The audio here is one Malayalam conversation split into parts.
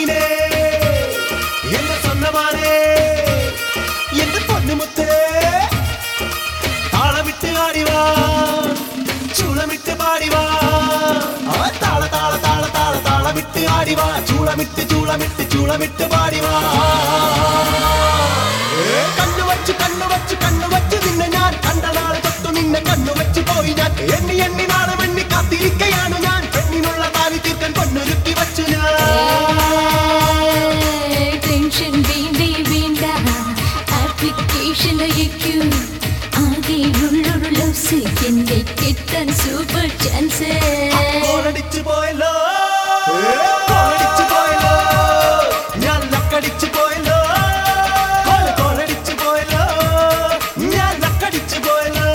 നീനേ എന്റെ സ്വന്തമാനേ എന്റെ പൊന്നുമുത്തേ താളമിട്ട് ആടിവാ ചൂളമിട്ട് പാടിവാ താള താള താള താള താളമിട്ട് ആടിവാ ചൂളമിട്ട് ചൂളമിട്ട് ചൂളമിട്ട് പാടിവാ കണ്ണുവച്ചു നിന്നെ ഞാൻ കണ്ട നാളെ തൊട്ടു നിന്നെ കണ്ണുവച്ചു പോയി ഞാൻ എണ്ണി എണ്ണി നാളെ വെണ്ണി കാത്തിരിക്കയാണ് ഞാൻ പെണ്ണിനുള്ള താലി തീർക്കാൻ പൊന്നൊരുക്കി വച്ചു ഞാൻ ടെൻഷൻ വേണ്ടേ വേണ്ട ആപ്ലിക്കേഷൻ അയക്കൂ ആകെയുള്ളൊരു ലവ്സ് എന്നെ കിട്ടാൻ സൂപ്പർ ചാൻസ് കോളടിച്ചു പോയല്ലോ കോളടിച്ചു പോയല്ലോ ഞാൻ ലക്കടിച്ചു പോയല്ലോ കോളടിച്ചു പോയല്ലോ ഞാൻ ലക്കടിച്ചു പോയല്ലോ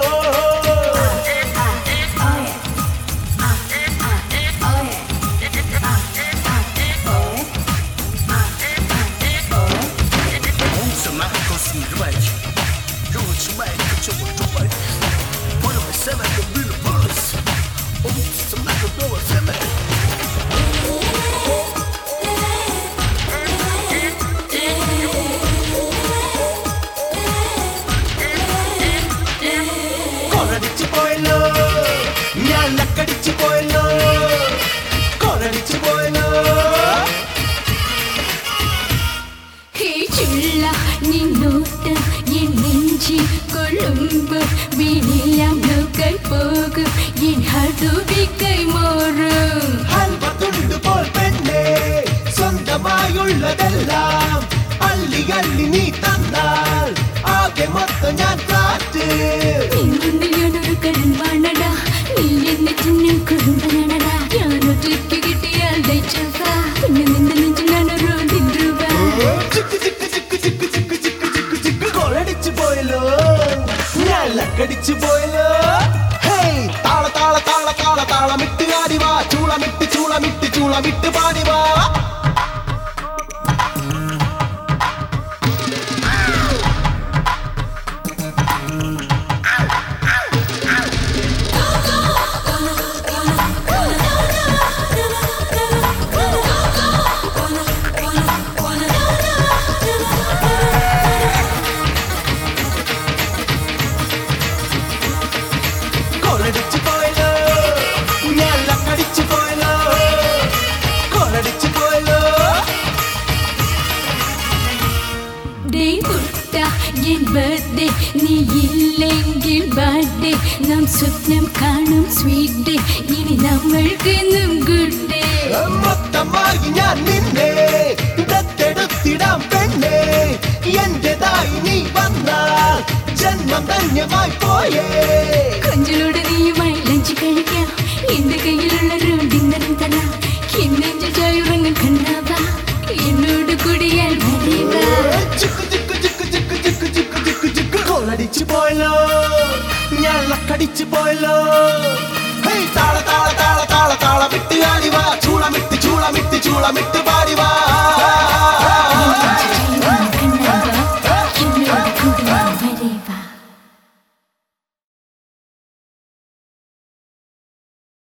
കോളടിച്ചു പോയല്ലോ ഞാൻ ലക്കടിച്ചു പോയല്ലോ കോളടിച്ചു പോയല്ലോ ചുള്ള നിന്നോട്ട് എൻ നെഞ്ചിൽ കൊള്ളുമ്പോ വീണെല്ലാം നോക്കായി പോകും എൻ ഹടുവി കൈമാറും ഹൽവതുണ്ടുപോൽ പെണ്ണേ സ്വന്തമായുള്ളതെല്ലാം അള്ളി അള്ളി നീ തന്നാൽ ആകെ മൊത്തം ഞാൻ കാറ്റ് ഞാനൊരു കരുമ്പാണടാ നീ എന്നെ ചിന്നും കുടുംബനാണടാ ഞാനൊറ്റയ്ക്ക് കിട്ടിയാൽ ദയിച്ചതാ പിന്നെ നിന്റെ നെഞ്ചിൽ ഞാനൊരു രൂപ ചിക്ക് ചിക്ക് ചിക്ക് ചിക്ക് ചിക്ക് ചിക്ക് ചിക്ക് ചിക്ക് കോളടിച്ചു പോയല്ലോ ഞാൻ ലക്കടിച്ചു പോയല്ലോ ഹേയ് താള താള താള താള താളമിട്ട് ആടിവാ ചൂളമിട്ട് ചൂളമിട്ട് ചൂളമിട്ട് പാടിവാ കോളടിച്ചു പോയല്ലോ ഞാൻ ലക്കടിച്ചു പോയല്ലോ കോളടിച്ചു പോയല്ലോ ഡേ കുട്ട എൻ ബർത്ത്ഡേ നീ ഇല്ലെങ്കിൽ ബർത്ത്ഡേ നാം സ്വപ്നം കാണും സ്വീറ്റ് ഡേ ഇനി നമ്മൾക്കെന്നും ഗുഡ് ഡേ മൊത്തമായി ഞാൻ നിന്നെ ദത്തെടുത്തിടാം പെണ്ണേ എന്റേതായി നീ വന്നാൽ ജന്മം ധന്യമായി പോയേ കൊഞ്ചിലൂടെ നീയുമായി ലഞ്ച് കഴിക്കാം എന്റെ കയ്യിലുള്ളൊരു ഡിന്നറും തരാം എന്നെ ചായുറങ്ങൻ കണ്ണാവാ എന്നോട് കൂടിയാൽ വരേവാ ചിക്ക് ചിക്ക് ചിക്ക് ചിക്ക് ചിക്ക് ചിക്ക് ചിക്ക് ചിക്ക് കോളടിച്ചു പോയല്ലോ ഞാൻ ലക്കടിച്ചു പോയല്ലോ ഹേയ് താള താള താള താള താള